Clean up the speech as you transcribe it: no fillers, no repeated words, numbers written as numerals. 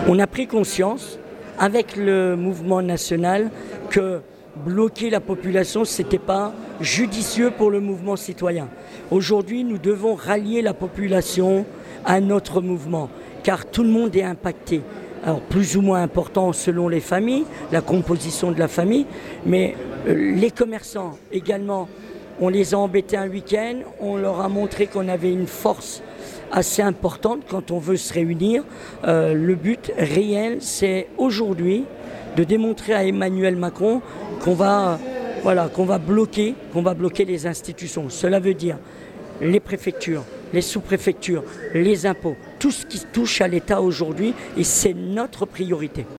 On a pris conscience avec le mouvement national que bloquer la population, ce n'était pas judicieux pour le mouvement citoyen. Aujourd'hui, nous devons rallier la population à notre mouvement, car tout le monde est impacté. Alors plus ou moins important selon les familles, la composition de la famille, mais les commerçants également, on les a embêtés un week-end, on leur a montré qu'on avait une force assez importante quand on veut se réunir. Le but réel, c'est aujourd'hui de démontrer à Emmanuel Macron qu'on va bloquer les institutions. Cela veut dire les préfectures, les sous-préfectures, les impôts, tout ce qui touche à l'État aujourd'hui, et c'est notre priorité.